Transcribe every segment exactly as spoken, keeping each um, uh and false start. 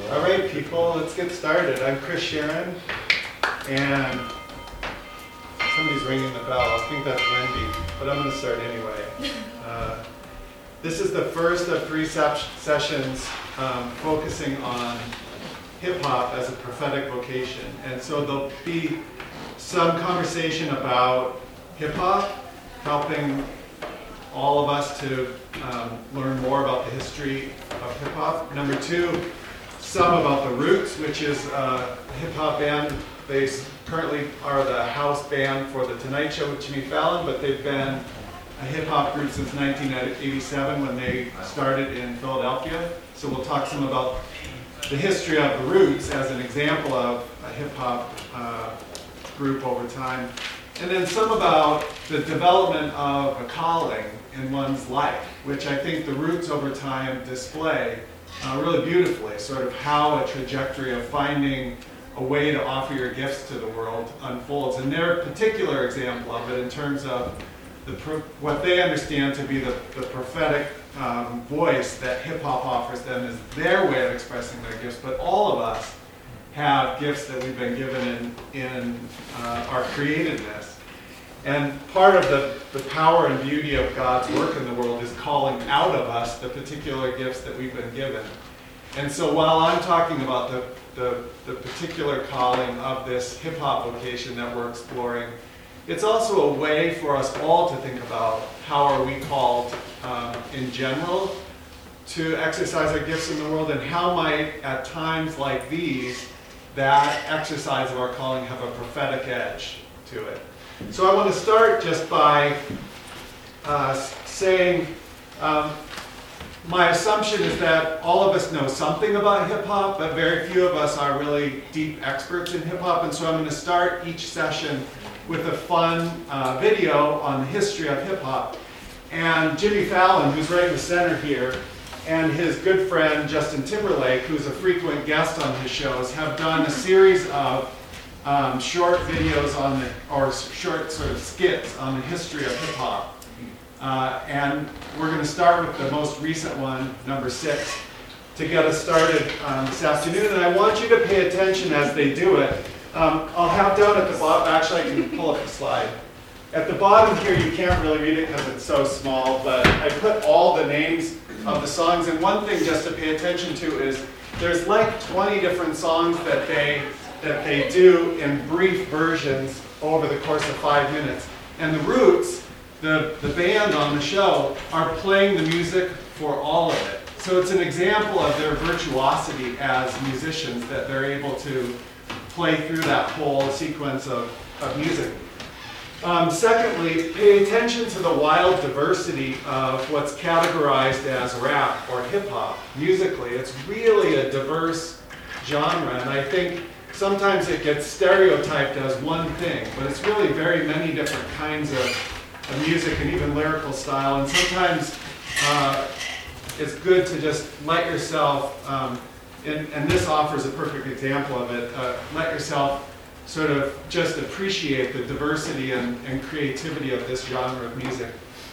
All right, people, let's get started. I'm Chris Sharon, and somebody's ringing the bell. I think that's Wendy, but I'm going to start anyway. Uh, this is the first of three se- sessions um, focusing on hip-hop as a prophetic vocation. And so there'll be some conversation about hip-hop, helping all of us to um, learn more about the history of hip-hop. Number two, some about the Roots, which is a hip-hop band. They currently are the house band for The Tonight Show with Jimmy Fallon, but they've been a hip-hop group since nineteen eighty-seven when they started in Philadelphia. So we'll talk some about the history of the Roots as an example of a hip-hop uh, group over time. And then some about the development of a calling in one's life, which I think the Roots over time display uh, really beautifully, sort of how a trajectory of finding a way to offer your gifts to the world unfolds. And their particular example of it in terms of the pro- what they understand to be the, the prophetic um, voice that hip-hop offers them is their way of expressing their gifts, but all of us have gifts that we've been given in, in uh, our createdness. And part of the, the power and beauty of God's work in the world is calling out of us the particular gifts that we've been given. And so while I'm talking about the, the, the particular calling of this hip-hop vocation that we're exploring, it's also a way for us all to think about how are we called um, in general to exercise our gifts in the world, and how might, at times like these, that exercise of our calling have a prophetic edge to it. So I want to start just by uh, saying um, my assumption is that all of us know something about hip-hop, but very few of us are really deep experts in hip-hop. And so I'm going to start each session with a fun uh, video on the history of hip-hop. And Jimmy Fallon, who's right in the center here, and his good friend Justin Timberlake, who's a frequent guest on his shows, have done a series of um, short videos on the, or short sort of skits on the history of hip-hop. Uh, and we're going to start with the most recent one, number six, to get us started um, this afternoon. And I want you to pay attention as they do it. Um, I'll have down at the bottom, actually I can pull up the slide. At the bottom here, you can't really read it because it's so small, but I put all the names of the songs. And one thing just to pay attention to is there's like twenty different songs that they that they do in brief versions over the course of five minutes. And the Roots, the, the band on the show, are playing the music for all of it. So it's an example of their virtuosity as musicians, that they're able to play through that whole sequence of, of music. Um, secondly, pay attention to the wild diversity of what's categorized as rap or hip-hop musically. It's really a diverse genre, and I think sometimes it gets stereotyped as one thing, but it's really very many different kinds of, of music and even lyrical style. And sometimes uh, it's good to just let yourself, um, and, and this offers a perfect example of it, uh, let yourself sort of just appreciate the diversity and, and creativity of this genre of music.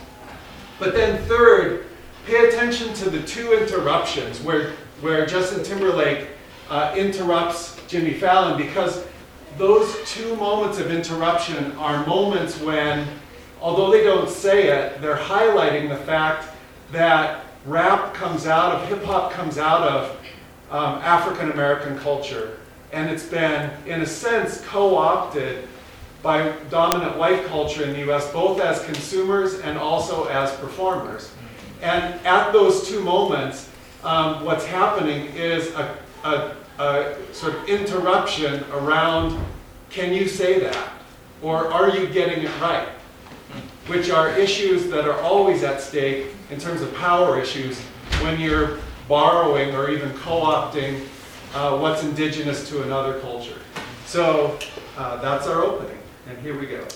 But then third, pay attention to the two interruptions where, where Justin Timberlake uh, interrupts Jimmy Fallon, because those two moments of interruption are moments when, although they don't say it, they're highlighting the fact that rap comes out of, hip-hop comes out of um, African American culture. And it's been, in a sense, co-opted by dominant white culture in the U S, both as consumers and also as performers. And at those two moments, um, what's happening is a, a a sort of interruption around, can you say that? Or are you getting it right? Which are issues that are always at stake in terms of power issues when you're borrowing or even co-opting uh, what's indigenous to another culture. So uh, that's our opening, and here we go.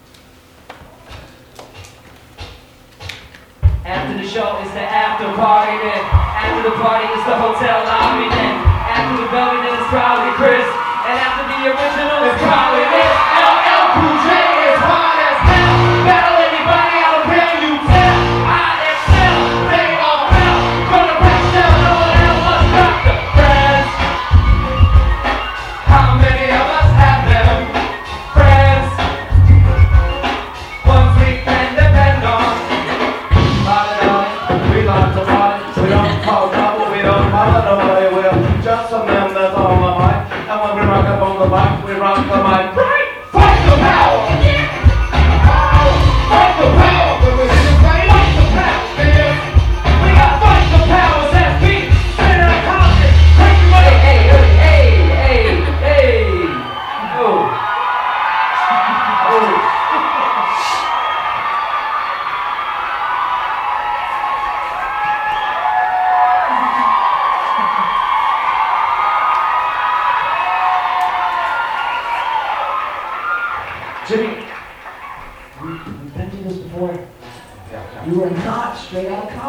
After the show is the after party, then after the party is the hotel lobby, then after the belly, then it's probably Chris, and after the original is probably this. L L Cool J is hard as hell. Battle anybody, I don't care, you tell. I excel, they all fell. Gonna break down, no one else must cut the press.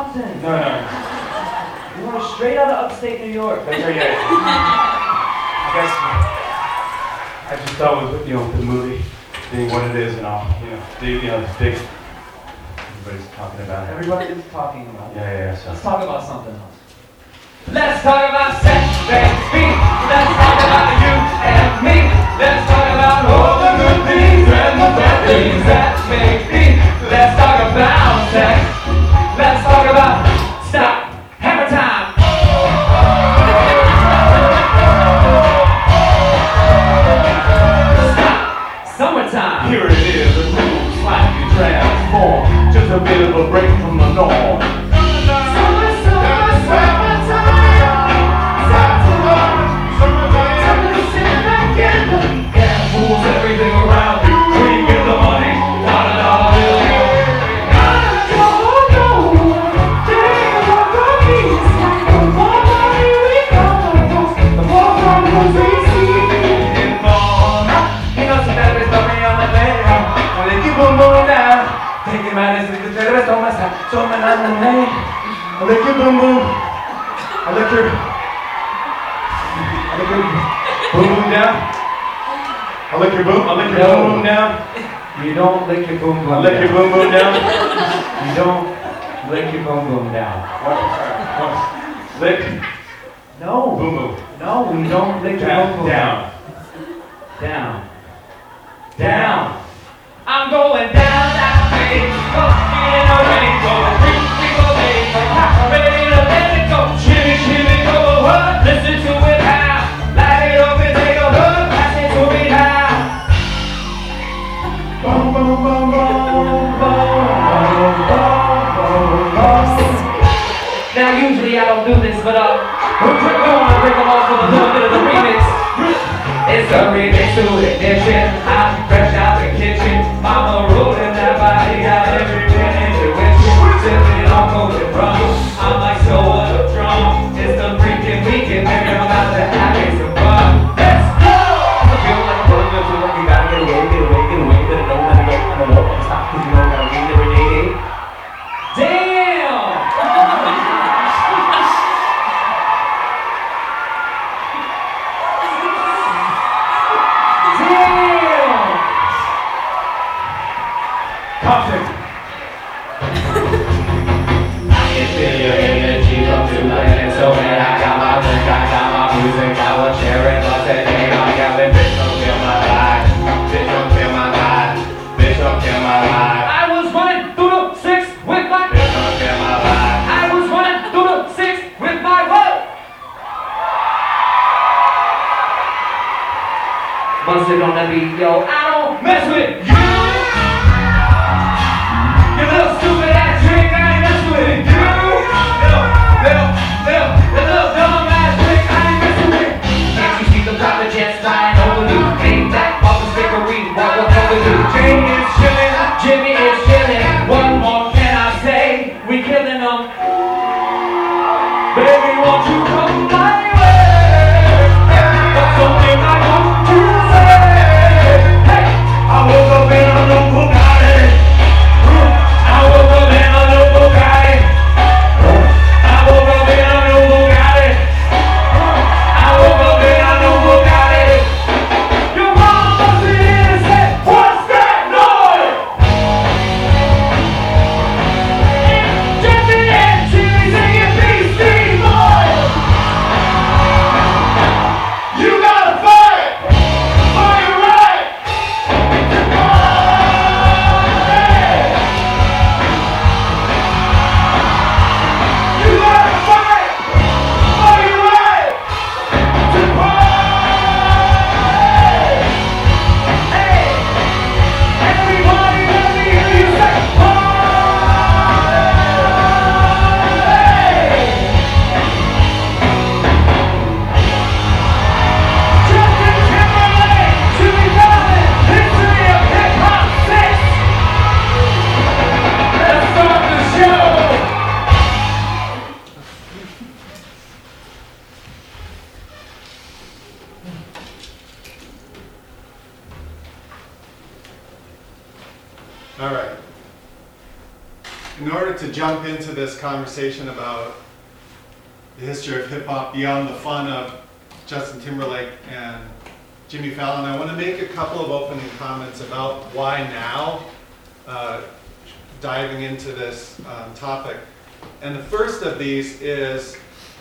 Compton. No, no. You are straight out of upstate New York. That's right, yeah. I guess I just thought with, you know, the movie being what it is and all, you know, the, you know, it's big. Everybody's talking about it. Everybody is talking about it. Yeah, yeah, yeah. So. Let's talk about something else. Let's talk about sex, baby. Let's talk about you and me. Let's talk about all the good things and the bad things that make me. Let's talk about sex. Let's talk about stop. Hammer time. Stop. Summertime. Here it is, the rules slightly transformed. Just a bit of a break from the norm. Everything around you, we get the money, dollar dollar bill. Gotta go, go, take a walk on me. The more money we got, the more problems we see. You know some bad bitch love me on the bed. When they keep on moving down, taking my list to the rest of my side. So man, I'm the man. I lick your boom boom. I lick your, I lick your boom boom down. I lick your boom, I lick your No. boom boom down. You don't lick your boom boom I lick down. your boom boom down. You don't lick your boom boom down. What? What? Lick, No. boom boom. No, you don't lick your Down, boom boom down. Down. Down. I'm going down, down, baby. Go, in a rainbow. Three, three, four, baby. I'm ready to let it go. Shimmy, shimmy, go, what? Listen to it now. Light it up and take a look. Pass it to me now. Boom, boom, boom, boom, boom, boom, boom, boom, boom. Now usually I don't do this, but uh, we want to bring them off with a little bit of the remix. It's a remix to ignition. I'm fresh out the kitchen. Mama rolling that body, got everything in the winter. Sipping on cold rum. I'm like so what a drum. It's the freaking weekend, baby. I'm about to have me some fun. Let's go! I feel like I'm going to feel like you gotta get away, get away, get away. Better know when to go, I'm gonna walk and stop, cause you know I gotta read every day. Damn! Damn! Compton. I can feel your energy from two and so man, I got my drink, I got my music, I will share it, but today I'm yelling, bitch don't kill my life, bitch don't kill my life, bitch don't kill my life. I was running through the six with my bitch don't kill my life. I was running through the six with my what? Busted on the beat, yo, I don't mess with you. You little stupid ass trick, I ain't messing with you. Little, little, little, little dumb ass trick, I ain't messing with. Can't you see the private jets flying over you? Came back off the stickery, what will come with you? Jane is chillin', Jimmy is chillin'. What more can I say? We killin' them. Baby, won't you come my way? That's something I want to say. Hey, I woke up in a new Bugatti. I woke up in a new Bugatti. I woke up in a new Bugatti. I woke up in a new Bugatti. Your mama must be here and say, what's that noise? Jesse and Jimmy singing Beastie Boys. You gotta fight for your right to party. You gotta fight for your right to party. Hey, everybody let me hear you say party. Justin Timberlake, Jimmy Fallon, history of hip hop six. Let's start the show. All right. in order to jump into this conversation about the history of hip hop beyond the fun of Justin Timberlake and Jimmy Fallon, I want to make a couple of opening comments about why now, uh, diving into this um, topic. And the first of these is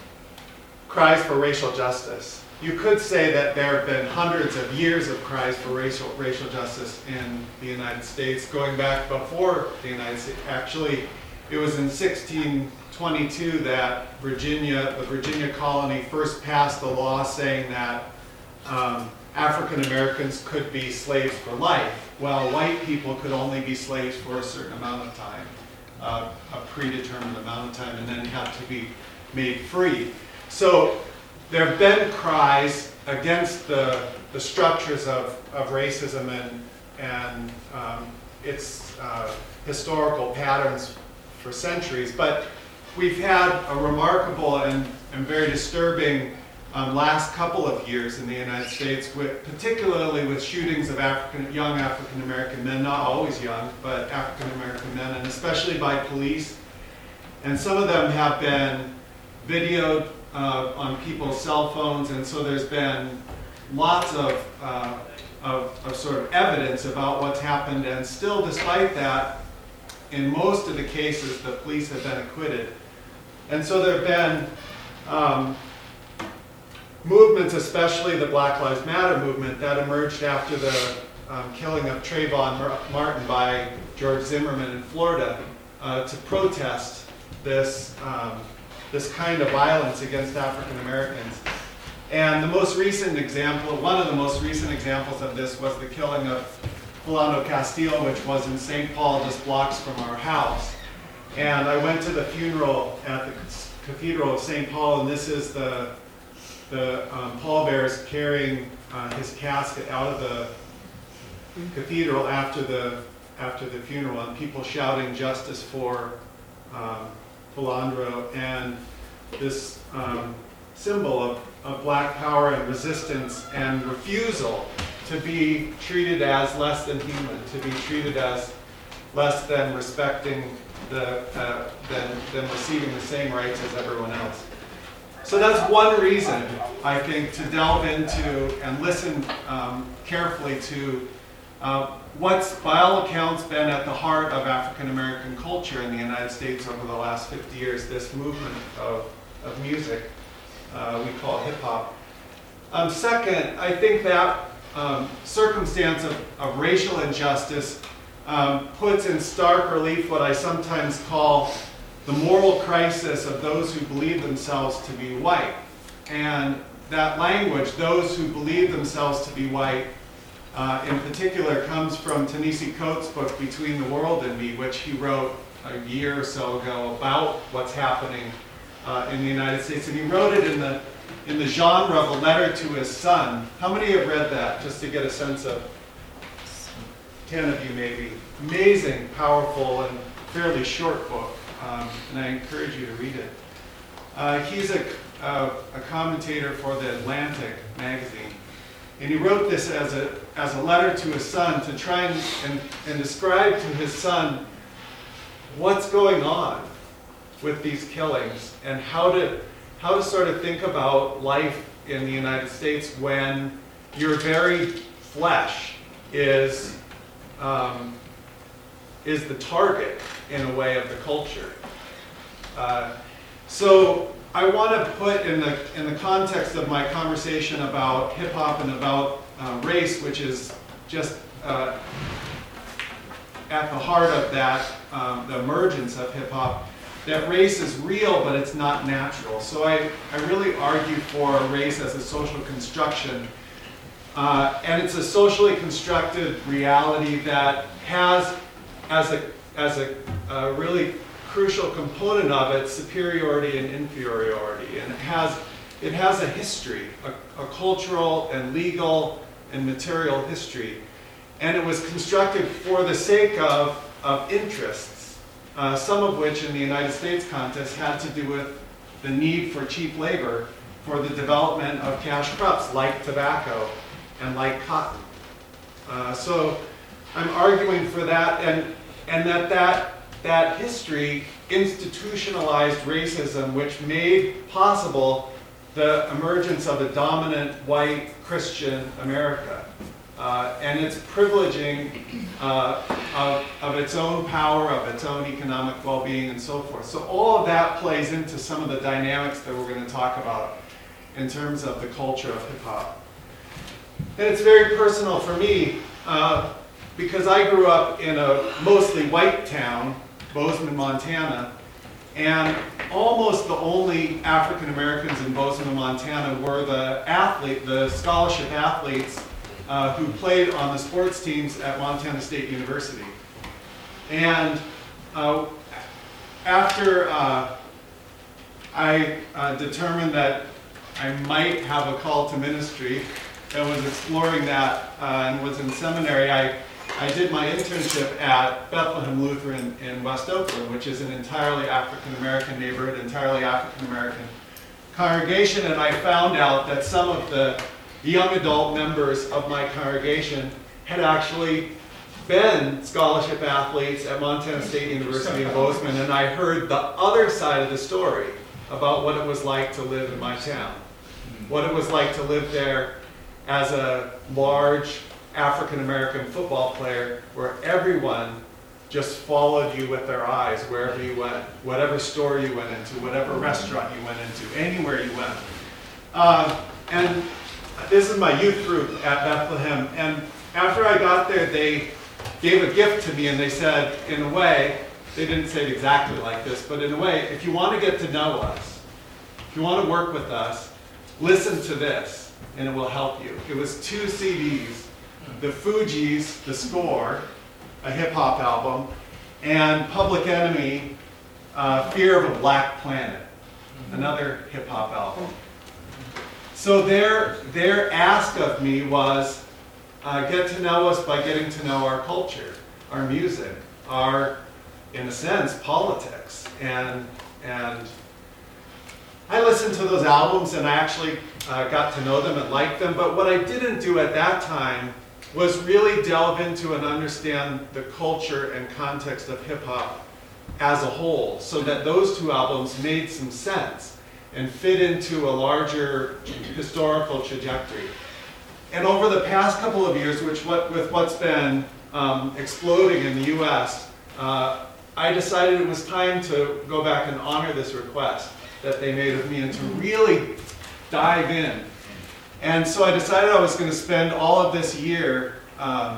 cries for racial justice. You could say that there have been hundreds of years of cries for racial racial justice in the United States, going back before the United States. Actually, it was in sixteen twenty-two that Virginia, the Virginia colony, first passed a law saying that um, African Americans could be slaves for life, while white people could only be slaves for a certain amount of time, uh, a predetermined amount of time, and then have to be made free. So there have been cries against the, the structures of, of racism and, and um, its uh, historical patterns for centuries, but we've had a remarkable and, and very disturbing um, last couple of years in the United States, with, particularly with shootings of African, young African American men, not always young, but African American men, and especially by police. And some of them have been videoed uh, on people's cell phones, and so there's been lots of, uh, of, of sort of evidence about what's happened, and still, despite that, in most of the cases, the police have been acquitted. And so there have been um, movements, especially the Black Lives Matter movement, that emerged after the um, killing of Trayvon Martin by George Zimmerman in Florida, uh, to protest this, um, this kind of violence against African Americans. And the most recent example, one of the most recent examples of this was the killing of Philando Castile, which was in Saint Paul, just blocks from our house. And I went to the funeral at the Cathedral of Saint Paul, and this is the, the um, pallbearers carrying uh, his casket out of the cathedral after the, after the funeral, and people shouting justice for um, Philando, and this um, symbol of, of black power and resistance and refusal to be treated as less than human, to be treated as less than respecting the, uh, than, than receiving the same rights as everyone else. So that's one reason, I think, to delve into and listen um, carefully to uh, what's, by all accounts, been at the heart of African American culture in the United States over the last fifty years, this movement of, of music uh, we call hip hop. Um, second, I think that um, circumstance of, of racial injustice um, puts in stark relief what I sometimes call the moral crisis of those who believe themselves to be white. And that language, those who believe themselves to be white, uh, in particular comes from Ta-Nehisi Coates' book, Between the World and Me, which he wrote a year or so ago about what's happening uh, in the United States. And he wrote it in the, in the genre of a letter to his son. How many have read that, just to get a sense of? Ten of you maybe. Amazing, powerful, and fairly short book. Um, and I encourage you to read it. Uh, he's a, uh, a commentator for the Atlantic magazine, and he wrote this as a as a letter to his son to try and, and, and describe to his son what's going on with these killings and how to how to sort of think about life in the United States when your very flesh is um, is the target, in a way, of the culture. Uh, so I want to put in the in the context of my conversation about hip hop and about uh, race, which is just uh, at the heart of that, um, the emergence of hip hop, that race is real, but it's not natural. So I, I really argue for race as a social construction. Uh, and it's a socially constructed reality that has, as a as a, a really crucial component of it, superiority and inferiority. And it has, it has a history, a, a cultural and legal and material history. And it was constructed for the sake of, of interests, uh, some of which in the United States context had to do with the need for cheap labor for the development of cash crops like tobacco and like cotton. Uh, so I'm arguing for that, and and that that that history institutionalized racism, which made possible the emergence of a dominant white Christian America. Uh, and its privileging uh, of, of its own power, of its own economic well-being, and so forth. So all of that plays into some of the dynamics that we're going to talk about in terms of the culture of hip-hop. And it's very personal for me uh, because I grew up in a mostly white town, Bozeman, Montana, and almost the only African Americans in Bozeman, Montana were the athlete, the scholarship athletes Uh, who played on the sports teams at Montana State University. And uh, after uh, I uh, determined that I might have a call to ministry and was exploring that uh, and was in seminary, I, I did my internship at Bethlehem Lutheran in West Oakland, which is an entirely African American neighborhood, entirely African American congregation, and I found out that some of the young adult members of my congregation had actually been scholarship athletes at Montana State University in Bozeman, and I heard the other side of the story about what it was like to live in my town, what it was like to live there as a large African American football player where everyone just followed you with their eyes wherever you went, whatever store you went into, whatever restaurant you went into, anywhere you went. Uh, and This is my youth group at Bethlehem, and after I got there, they gave a gift to me, and they said, in a way, they didn't say it exactly like this, but in a way, if you want to get to know us, if you want to work with us, listen to this, and it will help you. It was two C Ds, the Fugees, The Score, a hip-hop album, and Public Enemy, uh, Fear of a Black Planet, another hip-hop album. So their, their ask of me was, uh, get to know us by getting to know our culture, our music, our, in a sense, politics. And, and I listened to those albums and I actually uh, got to know them and liked them, but what I didn't do at that time was really delve into and understand the culture and context of hip-hop as a whole, so that those two albums made some sense and fit into a larger historical trajectory. And over the past couple of years, which what, with what's been um, exploding in the U S, uh, I decided it was time to go back and honor this request that they made of me and to really dive in. And so I decided I was going to spend all of this year um,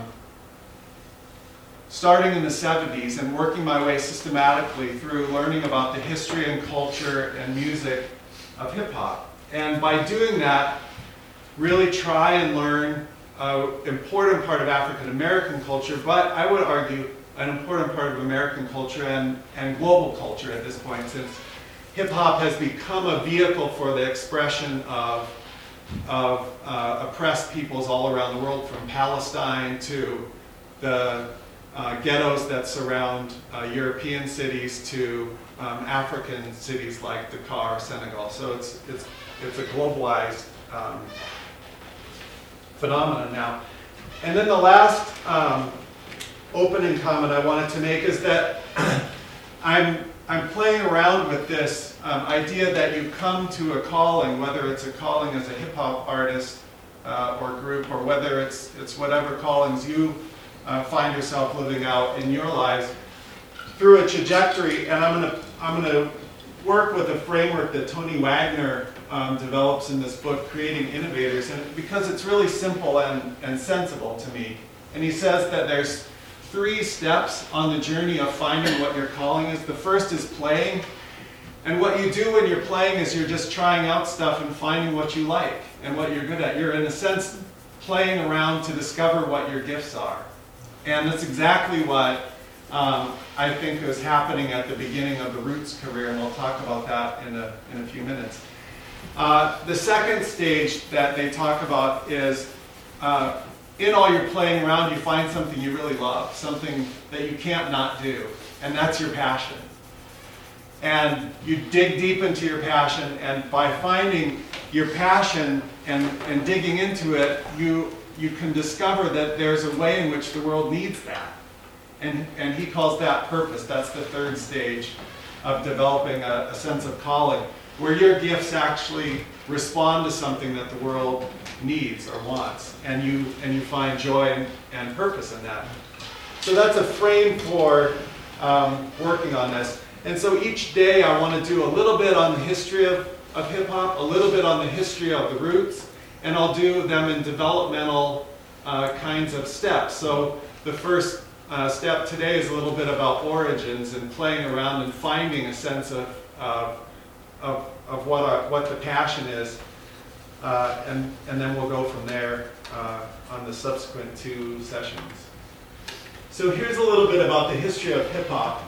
starting in the seventies and working my way systematically through learning about the history and culture and music of hip-hop. And by doing that, really try and learn an important part of African American culture, but I would argue an important part of American culture and, and global culture at this point, since hip-hop has become a vehicle for the expression of, of uh, oppressed peoples all around the world, from Palestine to the uh, ghettos that surround uh, European cities to Um, African cities like Dakar, Senegal. So it's it's it's a globalized um, phenomenon now. And then the last um, opening comment I wanted to make is that I'm I'm playing around with this um, idea that you come to a calling, whether it's a calling as a hip hop artist uh, or group, or whether it's it's whatever callings you uh, find yourself living out in your lives, through a trajectory. And I'm gonna I'm gonna work with a framework that Tony Wagner um, develops in this book, Creating Innovators, and because it's really simple and, and sensible to me. And he says that there's three steps on the journey of finding what your calling is. The first is playing, and what you do when you're playing is you're just trying out stuff and finding what you like and what you're good at. You're, in a sense, playing around to discover what your gifts are. And that's exactly what Um, I think is happening at the beginning of the Roots career, and we'll talk about that in a, in a few minutes. Uh, the second stage that they talk about is uh, in all your playing around, you find something you really love, something that you can't not do, and that's your passion. And you dig deep into your passion, and by finding your passion and, and digging into it, you, you can discover that there's a way in which the world needs that. And, and he calls that purpose. That's the third stage of developing a, a sense of calling, where your gifts actually respond to something that the world needs or wants, and you, and you find joy and, and purpose in that. So that's a frame for um, working on this. And so each day I want to do a little bit on the history of, of hip hop, a little bit on the history of the roots, and I'll do them in developmental uh, kinds of steps. So the first uh, step today is a little bit about origins and playing around and finding a sense of, uh, of, of what, our, what the passion is. Uh, and, and then we'll go from there uh, on the subsequent two sessions. So here's a little bit about the history of hip hop.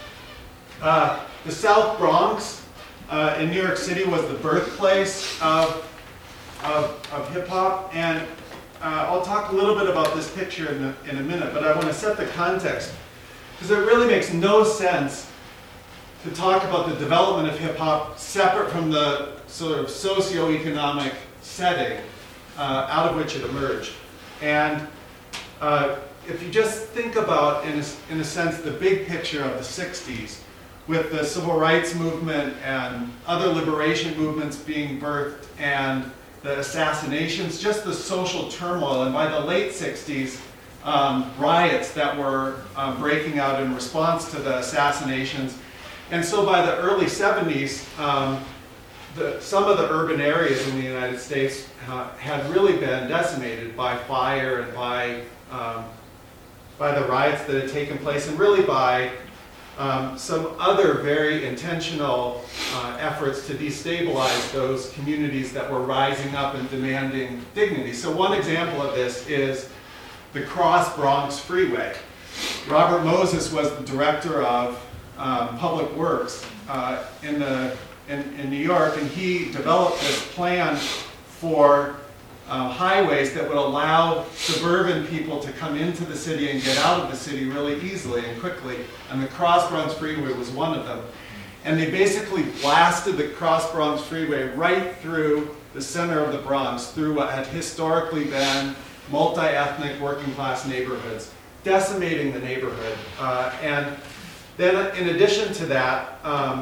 Uh, the South Bronx uh, in New York City was the birthplace of, of, of hip hop, and uh, I'll talk a little bit about this picture in a, in a minute, but I want to set the context, because it really makes no sense to talk about the development of hip hop separate from the sort of socioeconomic setting uh, out of which it emerged. And uh, if you just think about, in a, in a sense, the big picture of the sixties, with the civil rights movement and other liberation movements being birthed and the assassinations, just the social turmoil, and by the late sixties, um, riots that were uh, breaking out in response to the assassinations. And so by the early seventies, um, the, some of the urban areas in the United States uh, had really been decimated by fire and by, um, by the riots that had taken place, and really by um, some other very intentional uh, efforts to destabilize those communities that were rising up and demanding dignity. So one example of this is the Cross Bronx Freeway. Robert Moses was the director of um, Public Works uh, in, the, in, in New York, and he developed this plan for Uh, highways that would allow suburban people to come into the city and get out of the city really easily and quickly. And the Cross Bronx Freeway was one of them. And they basically blasted the Cross Bronx Freeway right through the center of the Bronx, through what had historically been multi-ethnic working class neighborhoods, decimating the neighborhood. Uh, and then in addition to that, um,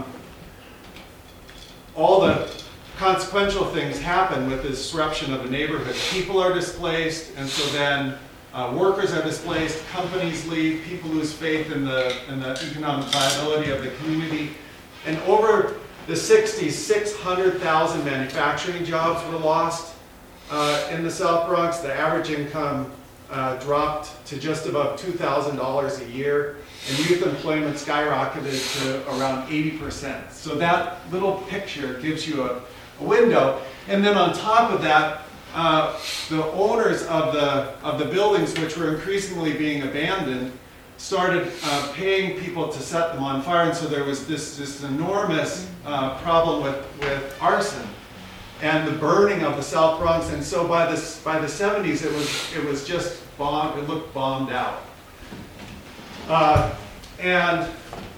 all the consequential things happen with the disruption of a neighborhood. People are displaced, and so then uh, workers are displaced, companies leave, people lose faith in the, in the economic viability of the community. And over the sixties, six hundred thousand manufacturing jobs were lost uh, in the South Bronx. The average income uh, dropped to just above two thousand dollars a year, and youth employment skyrocketed to around eighty percent. So that little picture gives you a a window. And then on top of that, uh, the owners of the, of the buildings, which were increasingly being abandoned, started uh, paying people to set them on fire. And so there was this, this enormous uh, problem with, with arson and the burning of the South Bronx. And so by, this, by the seventies, it was, it was just bombed, it looked bombed out. Uh, and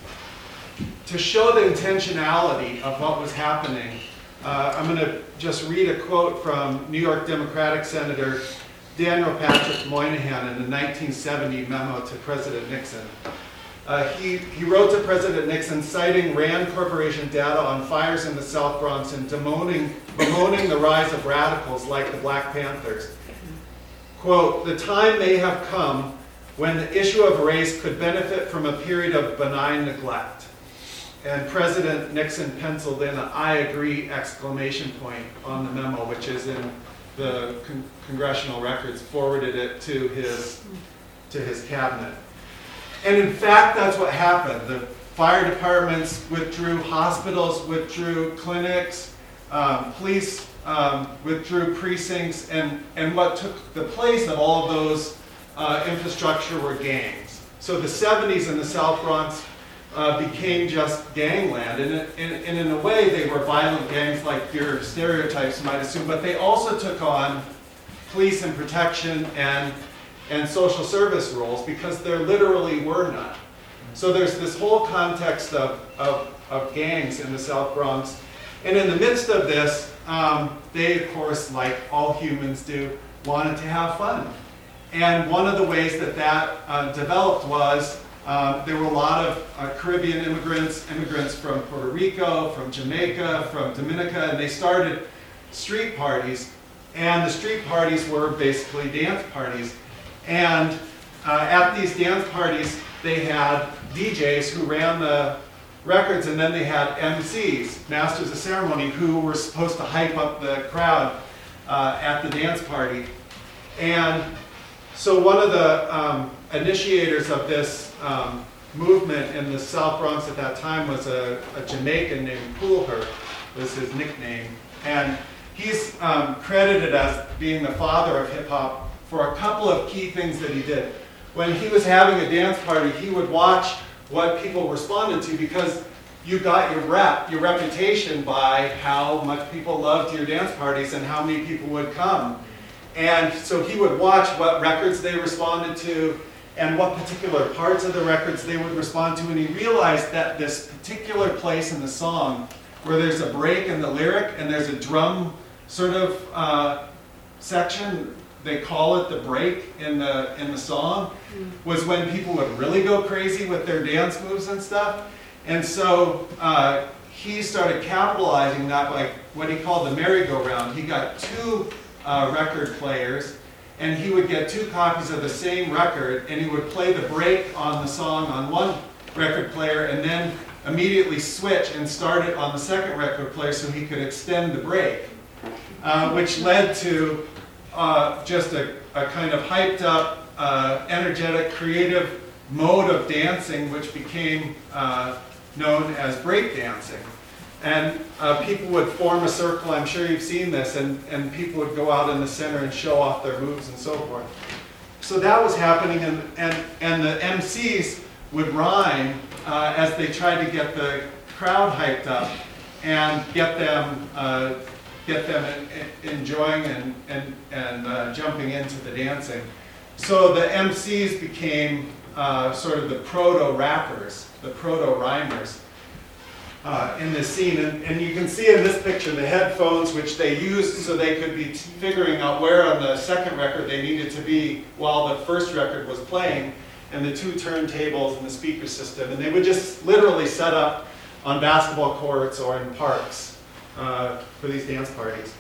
to show the intentionality of what was happening, Uh, I'm going to just read a quote from New York Democratic Senator Daniel Patrick Moynihan in a nineteen seventy memo to President Nixon. Uh, he, he wrote to President Nixon citing Rand Corporation data on fires in the South Bronx and bemoaning, bemoaning the rise of radicals like the Black Panthers. Quote, "The time may have come when the issue of race could benefit from a period of benign neglect." And President Nixon penciled in an "I agree" exclamation point on the memo, which is in the con congressional records, forwarded it to his, to his cabinet. And in fact, that's what happened. The fire departments withdrew, hospitals withdrew, clinics, um, police um, withdrew precincts, and, and what took the place of all of those uh, infrastructure were gangs. So the seventies in the South Bronx Uh, became just gangland, and, and, and in a way they were violent gangs like your stereotypes might assume, but they also took on police and protection and, and social service roles because there literally were none. So there's this whole context of, of, of gangs in the South Bronx, and in the midst of this, um, they of course, like all humans do, wanted to have fun. And one of the ways that that uh, developed was uh, there were a lot of uh, Caribbean immigrants, immigrants from Puerto Rico, from Jamaica, from Dominica, and they started street parties. And the street parties were basically dance parties. And uh, at these dance parties, they had D Js who ran the records, and then they had M Cs, Masters of Ceremony, who were supposed to hype up the crowd uh, at the dance party. And so one of the um, initiators of this um, movement in the South Bronx at that time was a, a Jamaican named Coolher, was his nickname. And he's um, credited as being the father of hip hop for a couple of key things that he did. When he was having a dance party, he would watch what people responded to, because you got your rep, your reputation by how much people loved your dance parties and how many people would come. And so he would watch what records they responded to and what particular parts of the records they would respond to, and he realized that this particular place in the song where there's a break in the lyric and there's a drum sort of uh, section, they call it the break in the in the song, was when people would really go crazy with their dance moves and stuff. And so uh, he started capitalizing that by what he called the merry-go-round. He got two uh, record players, and he would get two copies of the same record, and he would play the break on the song on one record player and then immediately switch and start it on the second record player so he could extend the break, uh, which led to uh, just a, a kind of hyped up, uh, energetic, creative mode of dancing, which became uh, known as break dancing. And uh, people would form a circle, I'm sure you've seen this, and, and people would go out in the center and show off their moves and so forth. So that was happening, and, and, and the M Cs would rhyme uh, as they tried to get the crowd hyped up and get them, uh, get them in, in, enjoying and, and, and uh, jumping into the dancing. So the M Cs became uh, sort of the proto-rappers, the proto-rhymers. Uh, in this scene, and, and you can see in this picture the headphones which they used so they could be t- figuring out where on the second record they needed to be while the first record was playing, and the two turntables and the speaker system, and they would just literally set up on basketball courts or in parks uh, for these dance parties.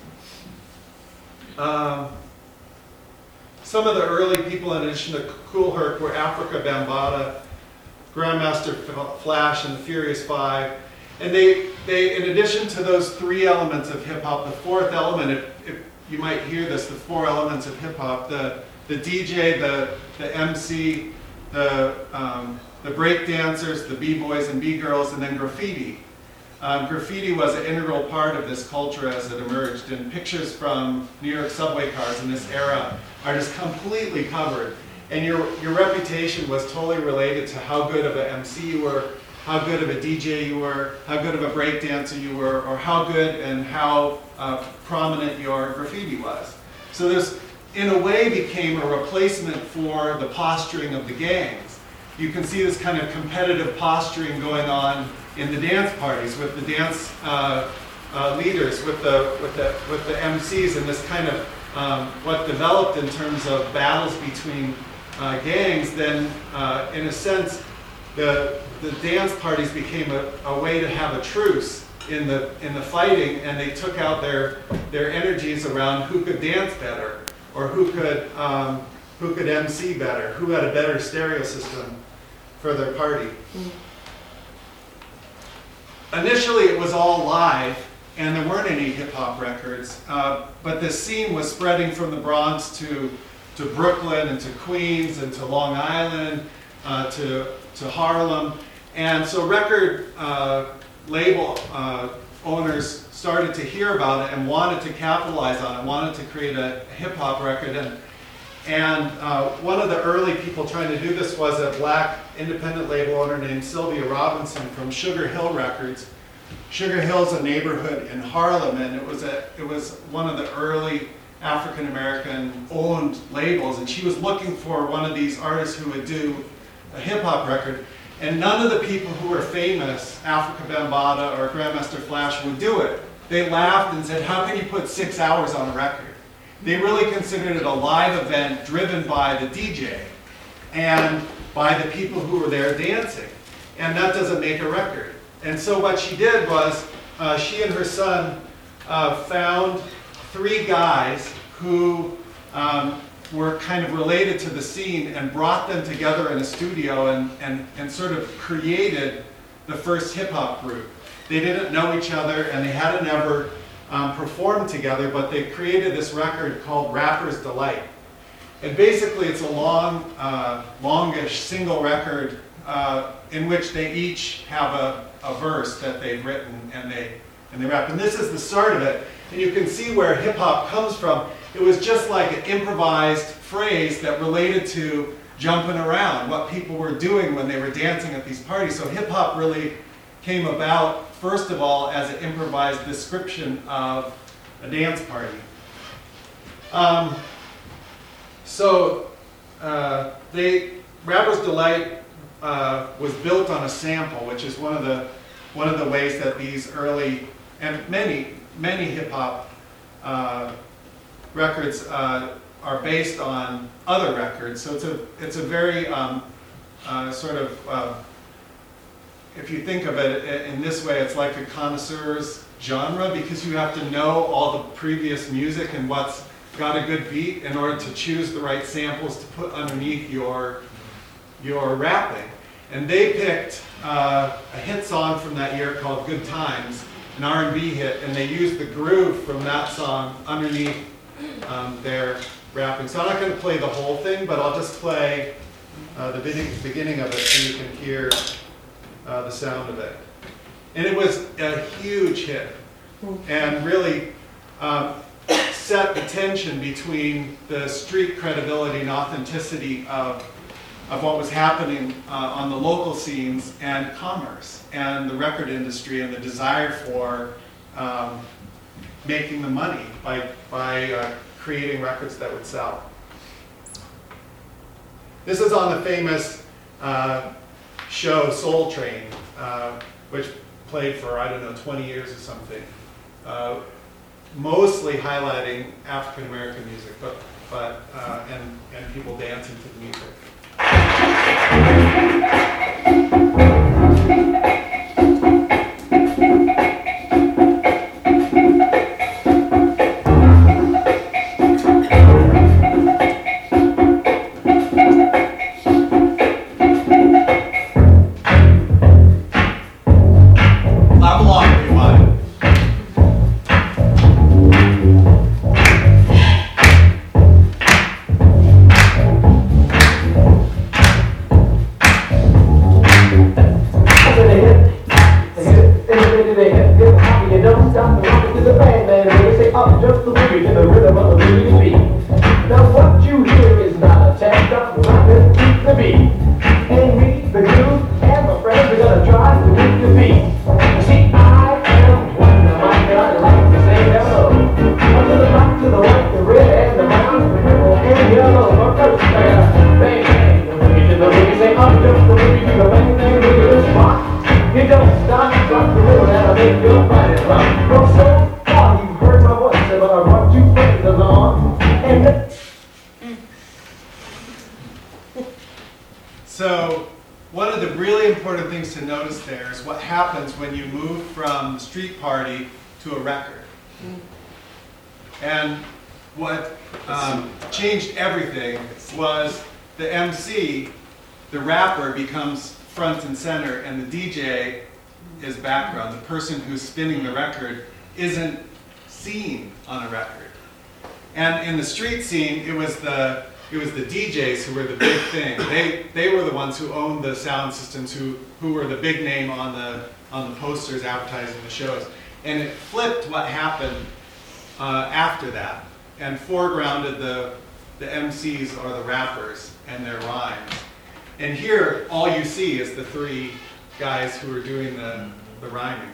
Um, some of the early people, in addition to Kool Herc, were Afrika Bambaataa, Grandmaster Flash, and the Furious Five. And they, they, in addition to those three elements of hip hop, the fourth element, if, if you might hear this, the four elements of hip hop, the, the D J, the, the M C, the, um, the break dancers, the B-boys and B-girls, and then graffiti. Um, graffiti was an integral part of this culture as it emerged, and pictures from New York subway cars in this era are just completely covered. And your, your reputation was totally related to how good of an M C you were, how good of a D J you were, how good of a break dancer you were, or how good and how uh, prominent your graffiti was. So this, in a way, became a replacement for the posturing of the gangs. You can see this kind of competitive posturing going on in the dance parties with the dance uh, uh, leaders, with the, with, the, with the M Cs, and this kind of um, what developed in terms of battles between uh, gangs. Then, uh, in a sense, the the dance parties became a, a way to have a truce in the in the fighting, and they took out their their energies around who could dance better, or who could um, who could M C better, who had a better stereo system for their party. Mm. Initially, it was all live, and there weren't any hip hop records, uh, but this scene was spreading from the Bronx to to Brooklyn and to Queens and to Long Island, uh, to to Harlem. And so record uh, label uh, owners started to hear about it and wanted to capitalize on it, wanted to create a hip-hop record. And, and uh, one of the early people trying to do this was a black independent label owner named Sylvia Robinson from Sugar Hill Records. Sugar Hill's a neighborhood in Harlem, and it was, a, it was one of the early African-American owned labels, and she was looking for one of these artists who would do a hip-hop record. And none of the people who were famous, Afrika Bambaataa or Grandmaster Flash, would do it. They laughed and said, how can you put six hours on a record? They really considered it a live event driven by the D J and by the people who were there dancing. And that doesn't make a record. And so what she did was, uh, she and her son uh, found three guys who um, were kind of related to the scene and brought them together in a studio and, and, and sort of created the first hip hop group. They didn't know each other and they hadn't ever um, performed together, but they created this record called Rapper's Delight. And basically it's a long, uh, longish single record uh, in which they each have a, a verse that they've written and they, and they rap. And this is the start of it. And you can see where hip hop comes from. It was just like an improvised phrase that related to jumping around, what people were doing when they were dancing at these parties. So hip hop really came about, first of all, as an improvised description of a dance party. Um, so uh, they, Rapper's Delight uh, was built on a sample, which is one of the one of the ways that these early and many many hip hop uh, records uh, are based on other records. So it's a it's a very um, uh, sort of uh, if you think of it in this way, it's like a connoisseur's genre, because you have to know all the previous music and what's got a good beat in order to choose the right samples to put underneath your your rapping. And they picked uh, a hit song from that year called Good Times, an R and B hit, and they used the groove from that song underneath um, their rapping. So I'm not going to play the whole thing, but I'll just play uh, the beginning, beginning of it so you can hear uh, the sound of it. And it was a huge hit, and really um, set the tension between the street credibility and authenticity of of what was happening uh, on the local scenes and commerce and the record industry and the desire for um, making the money by, by uh, creating records that would sell. This is on the famous uh, show Soul Train, uh, which played for, I don't know, twenty years or something, uh, mostly highlighting African American music, but, but uh, and, and people dancing to the music. Clap along if you want. So one of the really important things to notice there is what happens when you move from the street party to a record. And what um, changed everything was the M C, the rapper, becomes front and center, and the D J is background. The person who's spinning the record isn't seen on a record. And in the street scene, it was the it was the D Js who were the big thing. They they were the ones who owned the sound systems, who who were the big name on the on the posters advertising the shows. And it flipped what happened uh, after that, and foregrounded the the M Cs or the rappers and their rhymes. And here, all you see is the three guys who are doing the the rhyming.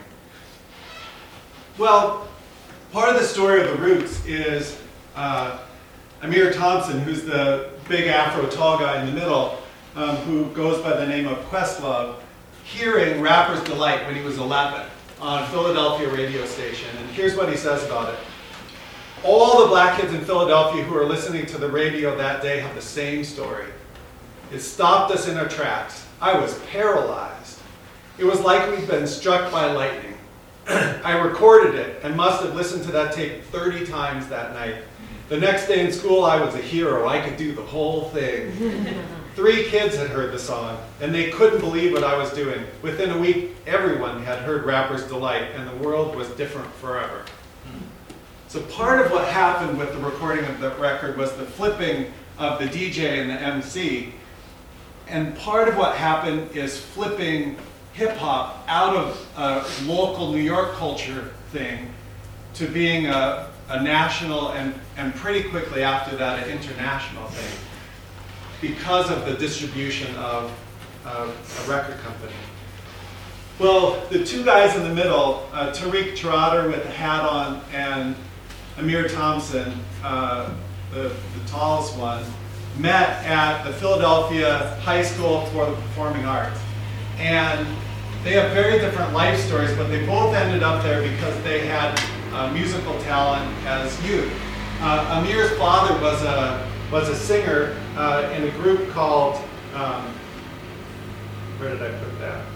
Well, part of the story of the Roots is uh, Amir Thompson, who's the big Afro tall guy in the middle, um, who goes by the name of Questlove, hearing Rapper's Delight when he was eleven on a Philadelphia radio station. And here's what he says about it. all the black kids in Philadelphia who were listening to the radio that day have the same story. It stopped us in our tracks. I was paralyzed. It was like we'd been struck by lightning. I recorded it and must have listened to that tape thirty times that night. The next day in school, I was a hero. I could do the whole thing. Three kids had heard the song, and they couldn't believe what I was doing. Within a week, everyone had heard Rapper's Delight, and the world was different forever. So part of what happened with the recording of the record was the flipping of the D J and the M C. And part of what happened is flipping hip-hop out of a local New York culture thing to being a, a national and, and pretty quickly after that an international thing because of the distribution of, of a record company. Well, the two guys in the middle, uh, Tariq Trotter with the hat on and Amir Thompson, uh, the, the tallest one, met at the Philadelphia High School for the Performing Arts. And they have very different life stories, but they both ended up there because they had uh, musical talent as youth. Uh, Amir's father was a, was a singer uh, in a group called, um, where did I put that?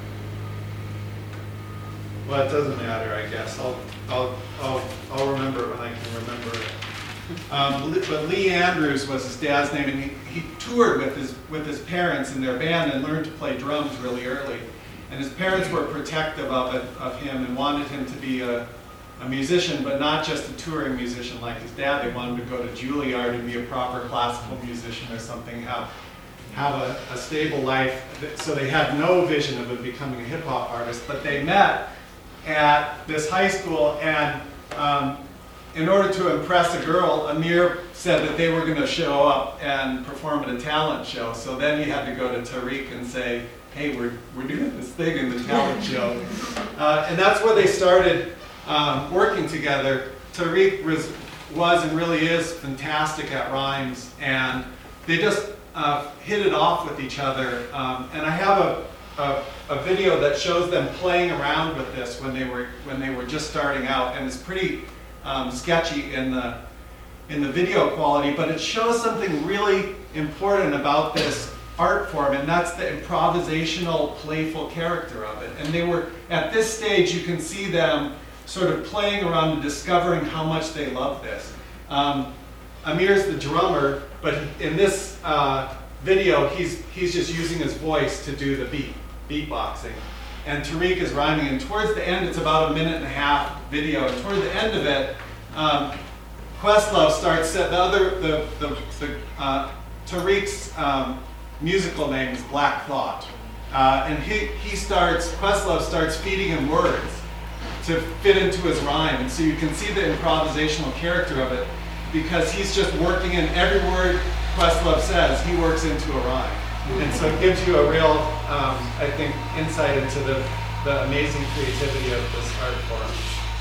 Well, it doesn't matter, I guess. I'll, I'll, I'll, I'll remember it when I can remember it. Um, but Lee Andrews was his dad's name, and he, he toured with his, with his parents in their band and learned to play drums really early. And his parents were protective of, it, of him and wanted him to be a, a musician, but not just a touring musician like his dad. They wanted him to go to Juilliard and be a proper classical musician or something, have, have a, a stable life. So they had no vision of him becoming a hip-hop artist, but they met at this high school, and um, in order to impress a girl, Amir said that they were going to show up and perform at a talent show. So then he had to go to Tariq and say, hey, we're, we're doing this thing in the talent show. Uh, and that's where they started um, working together. Tariq was, was and really is fantastic at rhymes, and they just uh, hit it off with each other. Um, and I have a, a, a video that shows them playing around with this when they were, when they were just starting out, and it's pretty um, sketchy in the, in the video quality, but it shows something really important about this art form, and that's the improvisational, playful character of it. And they were, at this stage, you can see them sort of playing around and discovering how much they love this. Um, Amir's the drummer, but in this uh, video, he's, he's just using his voice to do the beat, beatboxing. And Tariq is rhyming, and towards the end, it's about a minute and a half video, and toward the end of it, um, Questlove starts, the other, the, the, the uh, Tariq's um, musical name is Black Thought. Uh, and he, he starts, Questlove starts feeding him words to fit into his rhyme. And so you can see the improvisational character of it, because he's just working in every word Questlove says, he works into a rhyme. And so it gives you a real, um, I think, insight into the, the amazing creativity of this art form.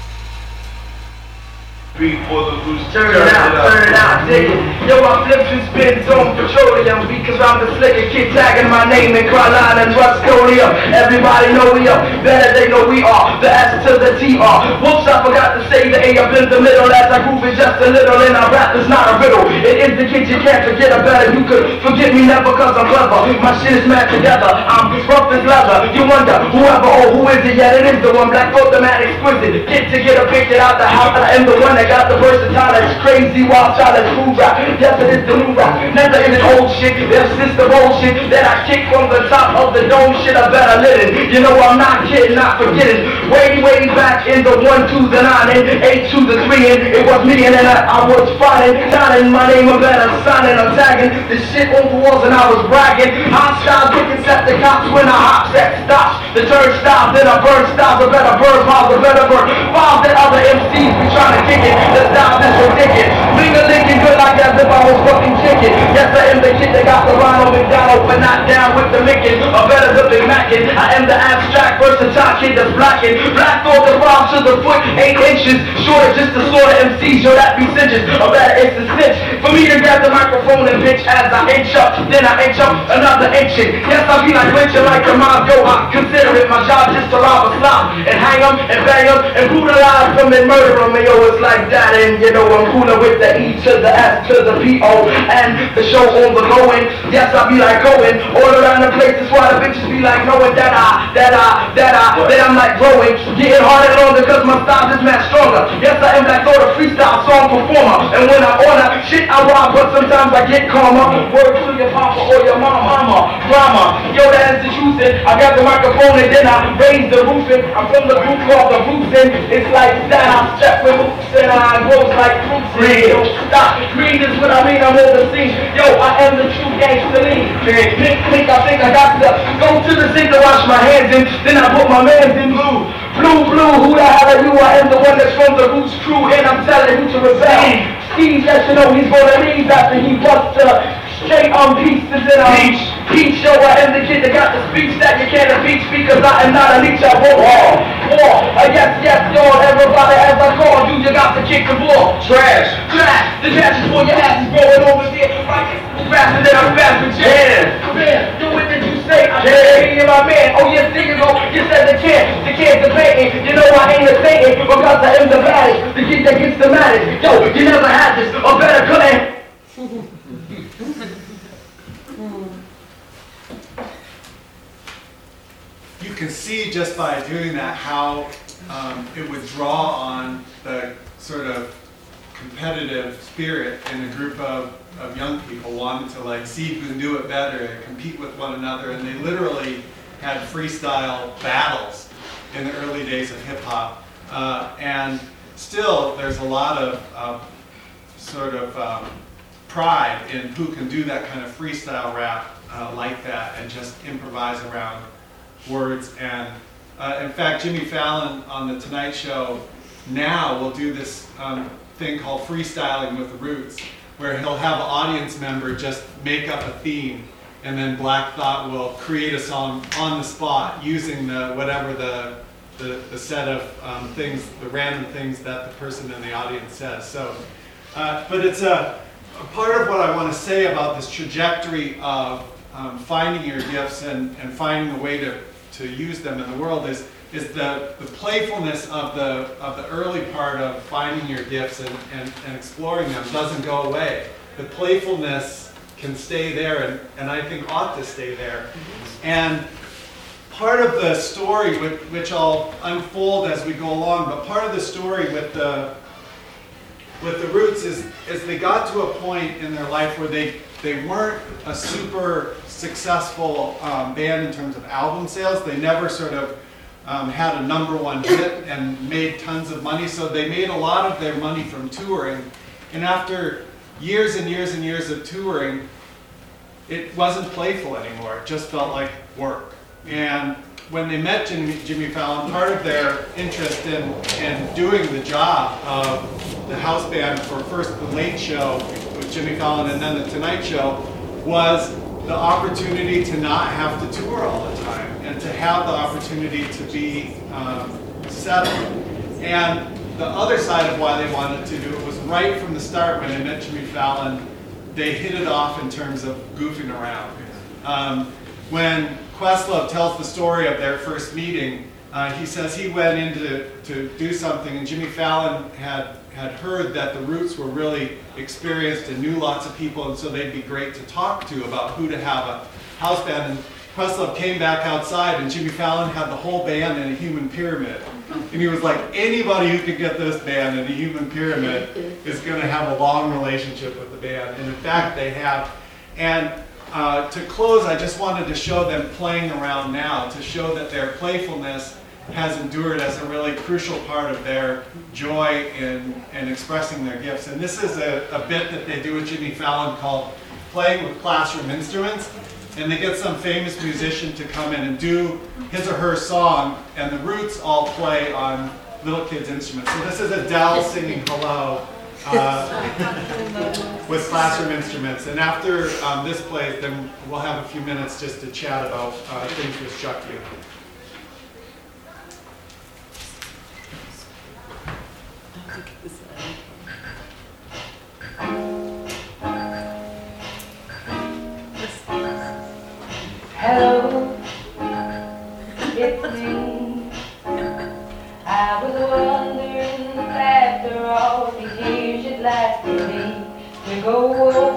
For the loose, turn it out, turn it out, dig it. Yo, I flip and spins on petroleum because I'm the slicker kid tagging my name in Carolina and Rosconia. Everybody know we up, better they know we are. The S to the T R. Whoops, I forgot to say the A up in the middle as I groove it just a little, and I rap is not a riddle. It is the kid you can't forget a better. You could forget me never cause I'm clever. My shit is mad together. I'm rough as leather. You wonder whoever, oh who is it? Yeah, it is the one. Black Thought, the man exquisite. Get to get a picture out the house. I am the one that got the versatile, it's crazy, wild child, it's cool rap. Yes, it is the new rap. Never in the old shit, there's sister bullshit that I kick from the top of the dome. Shit, I better lit it. You know I'm not kidding, not forgetting. Way, way back in the one to the nine and eight to the three, and it was me and then I, I was fighting, signing my name, I'm better signing, I'm tagging the shit on the walls and I was bragging. Hostile, kicking set the cops when I hop set stops. The turn stops, then I burn stops. A better burn, miles, a better burn. Miles than other M Cs be trying to kick it. The stop is ridiculous. Bling a licking good like as if I was fucking chicken. Yes, I am the kid that got the Ronald McDonald, but not down with the Mickey. A better the Big Mackin. I am the abstract versatile kid that's blacking. Black Thought the five to the foot, eight inches. Shorter just the sort of M Cs, yo, that be cinches. A better it's a snitch. For me to get grab the microphone and pitch as I inch up, then I inch up another inching. Yes, I be like lynching like the mob, yo, I consider it my job just to rob a slop and hang 'em and bang 'em and brutalize them and murder 'em. And yo, it's like that, and you know I'm cooler with the E to the S to the P O and the show on the going. Yes, I be like going all around the place. That's why the bitches be like knowing that I, that I, that I, that I'm like growing, getting harder and longer cause my style is mad stronger. Yes, I am that sort of freestyle song performer, and when I order shit I rob, but sometimes I get calmer. Word to your papa or your mama, mama, drama. Yo, that is the truth. I got the microphone and then I raise the roofing. I'm from the group called the Roofing. It's like that. I step with hoops and I grows like fruits. Yo, stop. Green is what I mean. I'm overseas. Yo, I am the true gangster lean. Nick, Nick, I think I got to go to the sink to wash my hands in. Then I put my mans in blue. Blue, blue, who the hell are you? I am the one that's from the Roots crew, and I'm telling you to rebel. Steve, yes, you know he's gonna leave after he busts the straight on pieces in a beach. Peach, yo, I am the kid that got the speech that you can't impeach because I am not a leech. I won't war. War. Uh, yes, yes, y'all, everybody as I call you, you got to kick the ball. Trash. Trash. The trash is for your ass is growing over there. Right, faster than I'm fast with jam. Come here, do what did you say? I can't hear my man. Oh, yes, there you go. You said the kid. The kid's debating. You know I ain't a Satan because I am the baddest. The kid that gets the maddest. Yo, you never had this. Or better couldn't. You can see just by doing that how um, it would draw on the sort of competitive spirit in a group of, of young people wanting to like see who can do it better and compete with one another. And they literally had freestyle battles in the early days of hip hop. Uh, and still there's a lot of uh, sort of um, pride in who can do that kind of freestyle rap uh, like that and just improvise around words. And uh, in fact, Jimmy Fallon on The Tonight Show now will do this um, thing called freestyling with the Roots, where he'll have an audience member just make up a theme, and then Black Thought will create a song on the spot using the whatever the the, the set of um, things, the random things that the person in the audience says. So, uh, but it's a, a part of what I want to say about this trajectory of um, finding your gifts and, and finding a way to to use them in the world is is the, the playfulness of the of the early part of finding your gifts and, and, and exploring them doesn't go away. The playfulness can stay there and, and I think ought to stay there. And part of the story, which, which I'll unfold as we go along, but part of the story with the with the Roots is, is they got to a point in their life where they, they weren't a super successful um, band in terms of album sales. They never sort of um, had a number one hit and made tons of money, so they made a lot of their money from touring. And after years and years and years of touring, it wasn't playful anymore. It just felt like work. And when they met Jimmy, Jimmy Fallon, part of their interest in, in doing the job of the house band for first The Late Show with Jimmy Fallon and then The Tonight Show was the opportunity to not have to tour all the time and to have the opportunity to be um, settled. And the other side of why they wanted to do it was right from the start when they met Jimmy Fallon, they hit it off in terms of goofing around. Um, when Questlove tells the story of their first meeting, uh, he says he went in to, to do something and Jimmy Fallon had, had heard that the Roots were really experienced and knew lots of people, and so they'd be great to talk to about who to have a house band. And Questlove came back outside and Jimmy Fallon had the whole band in a human pyramid. And he was like, anybody who could get this band in a human pyramid is going to have a long relationship with the band. And in fact, they have. And uh, to close, I just wanted to show them playing around now, to show that their playfulness has endured as a really crucial part of their joy in, in expressing their gifts. And this is a, a bit that they do with Jimmy Fallon called Playing with Classroom Instruments. And they get some famous musician to come in and do his or her song, and the Roots all play on little kids' instruments. So this is Adele singing Hello uh, with classroom instruments. And after um, this plays, then we'll have a few minutes just to chat about uh, things with Chuck U.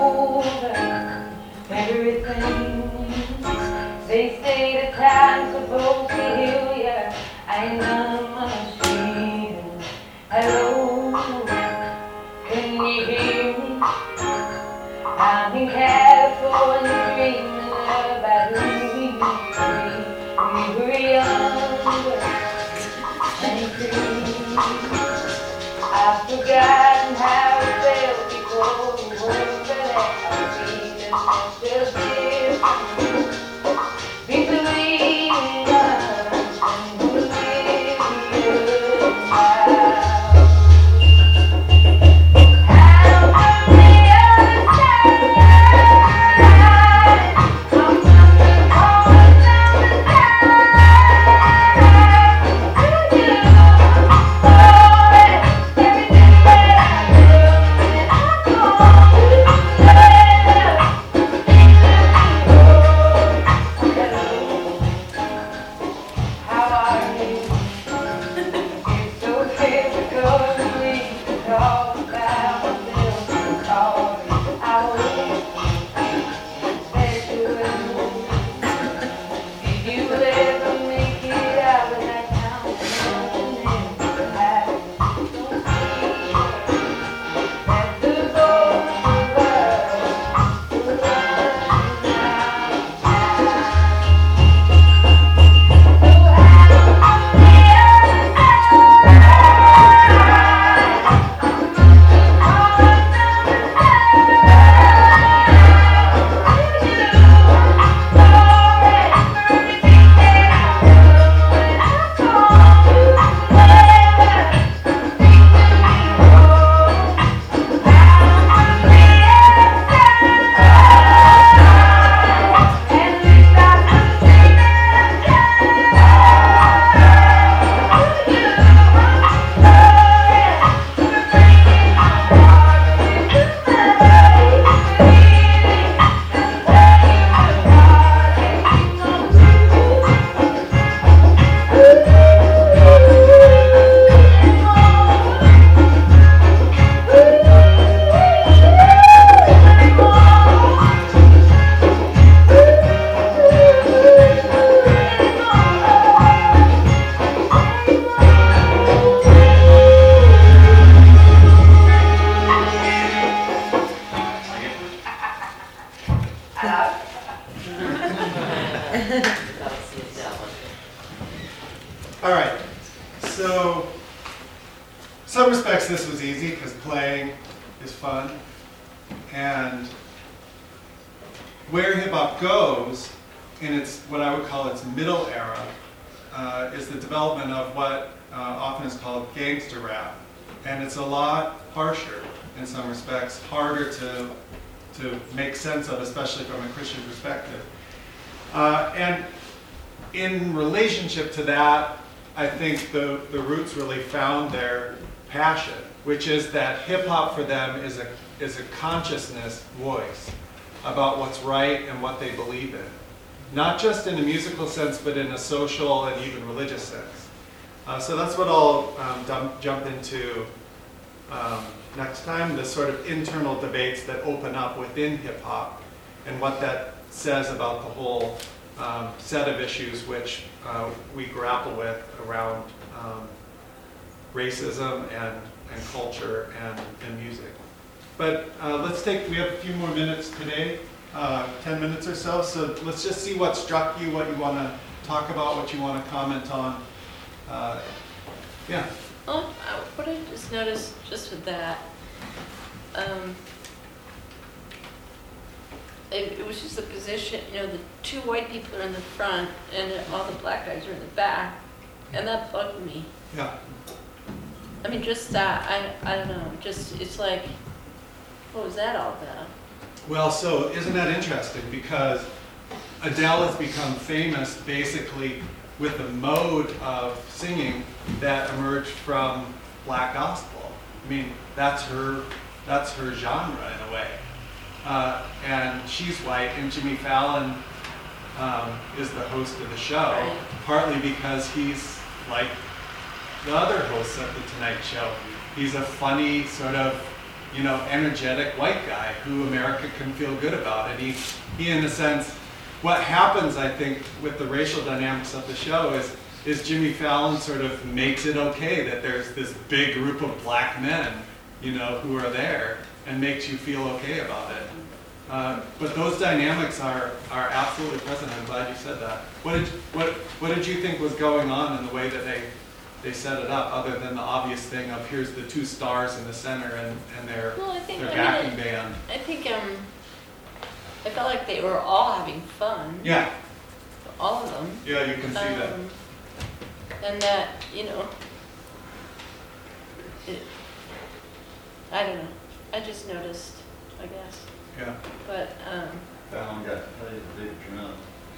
over everything. They say the time's supposed to heal ya. I know my machine. Hello, can you hear me? I'm in California dreaming about who we used to be. We were younger and free. I've forgotten how it felt before we were that our feelings are still different between us and who lives now. Out on the other side, I'm looking forward down the side to you. All right, so some respects this was easy because playing is fun, and where hip hop goes in its what I would call its middle era uh, is the development of what uh, often is called gangster rap, and it's a lot harsher in some respects, harder to to make sense of, especially from a Christian perspective. Uh, and in relationship to that, I think the, the roots really found their passion, which is that hip-hop for them is a, is a consciousness voice about what's right and what they believe in. Not just in a musical sense, but in a social and even religious sense. Uh, so that's what I'll um, dump, jump into um, next time, the sort of internal debates that open up within hip-hop and what that says about the whole um, set of issues which uh, we grapple with around um, racism and, and culture and, and music. But uh, let's take, we have a few more minutes today, uh, ten minutes or so, so let's just see what struck you, what you want to talk about, what you want to comment on. Uh, yeah. Oh, uh, what I just noticed just with that, um, it, it was just the position, you know, the two white people are in the front and all the black guys are in the back, and that bugged me. Yeah. I mean, just that, I, I don't know, just, it's like, what was that all about? Well, so isn't that interesting? Because Adele has become famous basically with the mode of singing that emerged from black gospel. I mean, that's her, that's her genre in a way. Uh, and she's white, and Jimmy Fallon um, is the host of the show, Right. partly because he's like the other hosts of the Tonight Show. He's a funny, sort of you know, energetic white guy who America can feel good about. And he, he in a sense, what happens, I think, with the racial dynamics of the show is, is Jimmy Fallon sort of makes it okay that there's this big group of black men, you know, who are there, and makes you feel okay about it. Uh, but those dynamics are, are absolutely present. I'm glad you said that. What did, what, what did you think was going on in the way that they, they set it up, other than the obvious thing of here's the two stars in the center and, and their, Well, I think, their I backing mean, band? I think, um, I felt like they were all having fun, Yeah, all of them. yeah, you can see that. Um, And that, you know, it, I don't know, I just noticed, I guess, Yeah. but, um, Fallon got paid a big drum.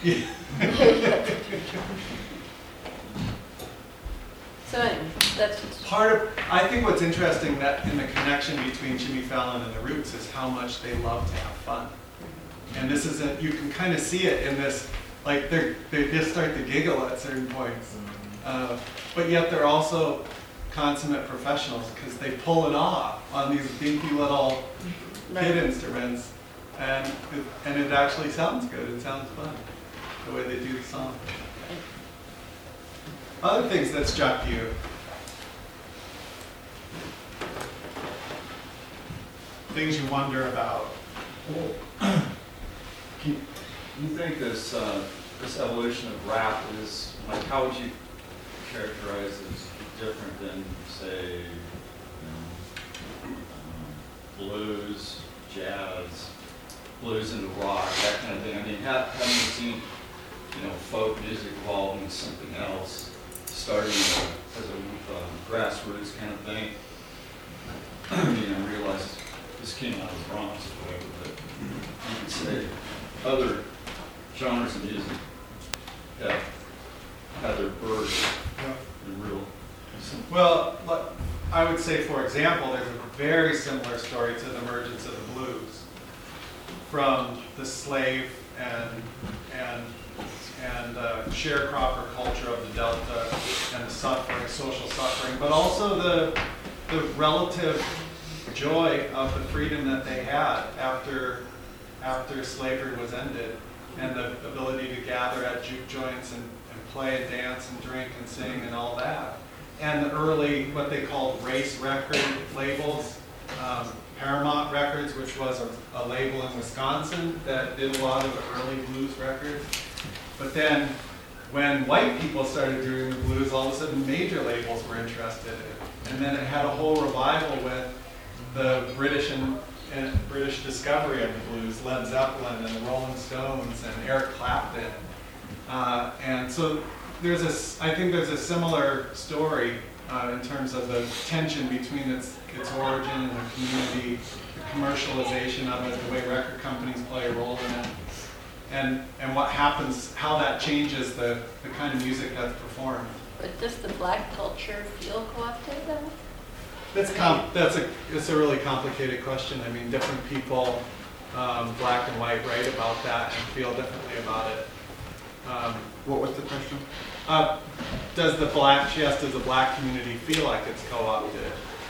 so anyway, that's just, Part of, I think what's interesting that in the connection between Jimmy Fallon and the Roots is how much they love to have fun. And this is a, you can kind of see it in this, like they they just start to giggle at certain points. Uh, but yet they're also consummate professionals because they pull it off on these dinky little kid instruments, and it, and it actually sounds good. It sounds fun the way they do the song. Other things that struck you. Things you wonder about. You you think this, uh, this evolution of rap is, like, how would you characterize it as different than, say, you know, um, blues, jazz, blues into rock, that kind of thing? I mean, ha- haven't you seen, you know, folk music evolve into something else, starting as a, as a uh, grassroots kind of thing? You know, realize this came out of the Bronx or whatever, but you could say other genres of music have had their birth in real. Well, look, I would say, for example, there's a very similar story to the emergence of the blues from the slave and and and uh, sharecropper culture of the Delta and the suffering, social suffering, but also the the relative joy of the freedom that they had after after slavery was ended, and the ability to gather at juke joints and, and play and dance and drink and sing and all that. And the early, what they called race record labels, um, Paramount Records, which was a, a label in Wisconsin that did a lot of the early blues records. But then when white people started doing the blues, all of a sudden major labels were interested in it. And then it had a whole revival with the British and, and British discovery of the blues, Led Zeppelin and the Rolling Stones and Eric Clapton. Uh, and so there's a, I think there's a similar story uh, in terms of the tension between its, its origin and the community, the commercialization of it, the way record companies play a role in it, and, and what happens, how that changes the, the kind of music that's performed. but does the black culture feel co-opted though? That's com- that's a it's a really complicated question. I mean, different people, um, black and white, write about that and feel differently about it. Um, What was the question? uh, does the black, she asked, does the black community feel like it's co-opted?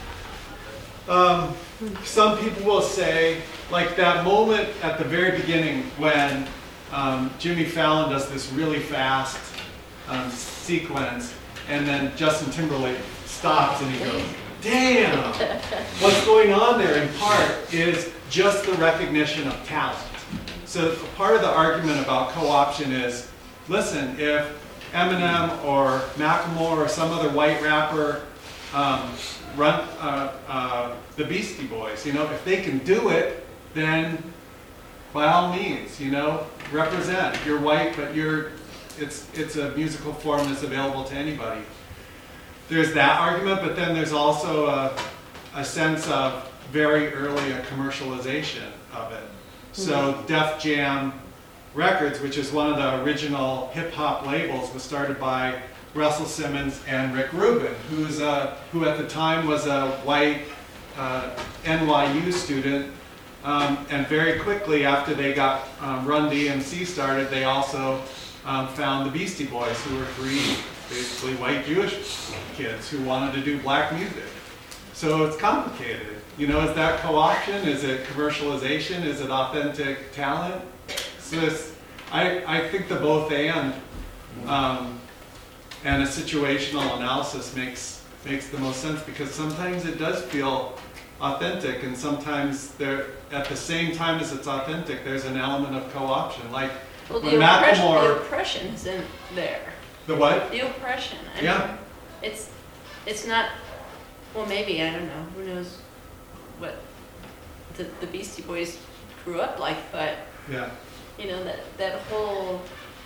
Um, some people will say, like that moment at the very beginning when um, Jimmy Fallon does this really fast um, sequence, and then Justin Timberlake stops and he goes, damn! What's going on there in part is just the recognition of talent. So part of the argument about co-option is, listen, if Eminem or Macklemore or some other white rapper um, run uh, uh, the Beastie Boys, you know, if they can do it, then by all means, you know, represent. You're white, but you're it's it's a musical form that's available to anybody. There's that argument, but then there's also a, a sense of very early a commercialization of it. So Def Jam Records, which is one of the original hip-hop labels, was started by Russell Simmons and Rick Rubin, who's a, who at the time was a white uh, N Y U student. Um, and very quickly after they got um, Run D M C started, they also um, found the Beastie Boys, who were three basically white Jewish kids who wanted to do black music. So it's complicated. You know, is that co-option? Is it commercialization? Is it authentic talent? So this, I, I think the both and, um, and a situational analysis makes, makes the most sense, because sometimes it does feel authentic, and sometimes there, at the same time as it's authentic, there's an element of co-option. Like Well, the when oppression, the Macklemore, oppression isn't there. the what? The oppression. I mean, Yeah. It's, it's not, well, maybe, I don't know, who knows what the, the Beastie Boys grew up like, but, Yeah. you know, that, that whole,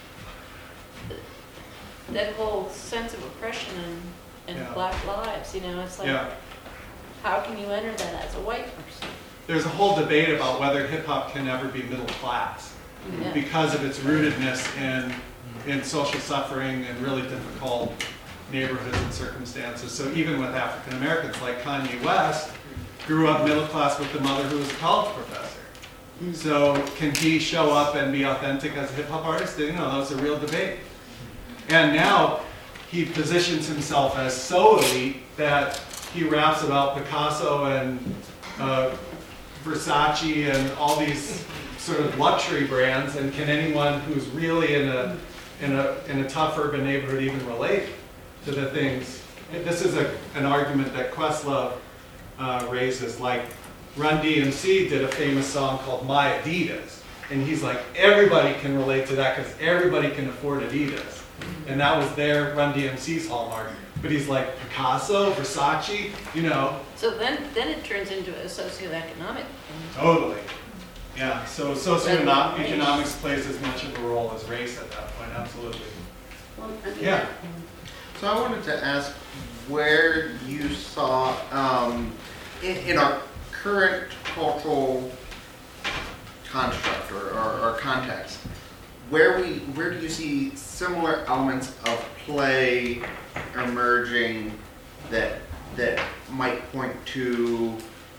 that whole sense of oppression and, and Yeah. black lives, you know, it's like, Yeah. how can you enter that as a white person? There's a whole debate about whether hip hop can ever be middle class Yeah. because of its rootedness in, in social suffering and really difficult neighborhoods and circumstances. So even with African Americans, like Kanye West, grew up middle class with the mother who was a college professor. So can he show up and be authentic as a hip hop artist? You know, that was a real debate. And now he positions himself as so elite that he raps about Picasso and uh, Versace and all these sort of luxury brands. And can anyone who's really in a in a in a tough urban neighborhood even relate to the things? This is a, an argument that Questlove uh, raises. Like Run D M C did a famous song called My Adidas, and he's like, everybody can relate to that because everybody can afford Adidas, and that was their Run D M C's hallmark. But he's like, Picasso, Versace, you know. So then, then it turns into a socioeconomic thing. Totally. Yeah, so socioeconomics plays as much of a role as race at that point, absolutely. Well, I mean, Yeah. So I wanted to ask where you saw, um, in, in our current cultural construct or, or, or context, where we where do you see similar elements of play emerging that that might point to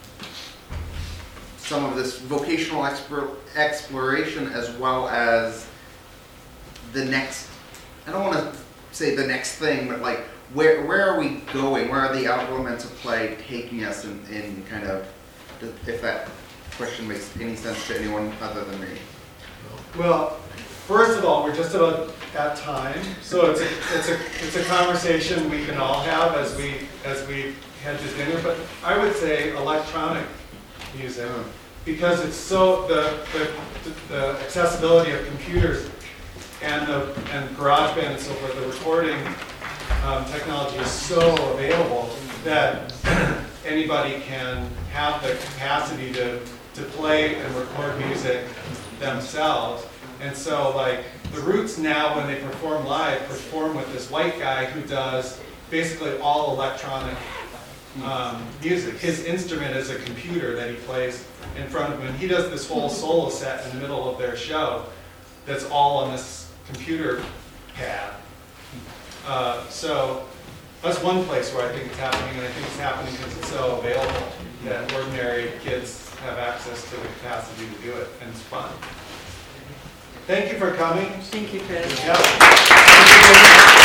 some of this vocational explore, exploration, as well as the next, I don't want to say the next thing, but like where where are we going? Where are the elements of play taking us in, in kind of, if that question makes any sense to anyone other than me? Well, first of all, we're just about at time, so it's a, it's a, it's a conversation we can all have as we, as we head to dinner, but I would say electronic music, because it's so, the, the, the accessibility of computers and the, and GarageBand and so forth, the recording um, technology is so available that anybody can have the capacity to, to play and record music themselves. And so, like, the Roots now, when they perform live, perform with this white guy who does basically all electronic um, music. His instrument is a computer that he plays in front of him. And he does this whole solo set in the middle of their show that's all on this computer pad. Uh, so that's one place where I think it's happening, and I think it's happening because it's so available that ordinary kids have access to the capacity to do it, and it's fun. Thank you for coming. Thank you, Chris. Yeah.